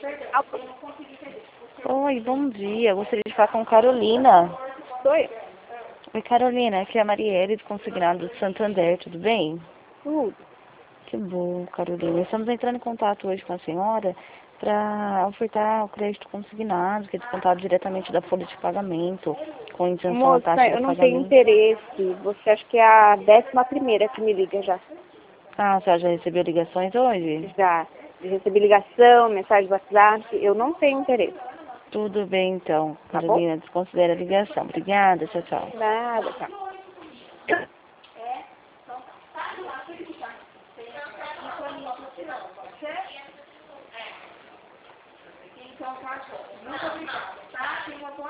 Oi, bom dia. Eu gostaria de falar com Carolina. Sou eu. Oi, Carolina. Aqui é a Marielle do Consignado de Santander. Tudo bem? Tudo. Que bom, Carolina. Estamos entrando em contato hoje com a senhora para ofertar o crédito consignado, que é descontado diretamente da folha de pagamento, com isenção à Moça, taxa eu do não tenho pagamento. interesse. Você acha que é a 11ª que me liga já. Ah, a senhora já recebeu ligações hoje? Já recebi ligação, mensagem do WhatsApp. Eu não tenho interesse. Tudo bem, então. Tá bom? Carolina, desconsidera a ligação. Obrigada. Tchau, tchau. Nada, tá.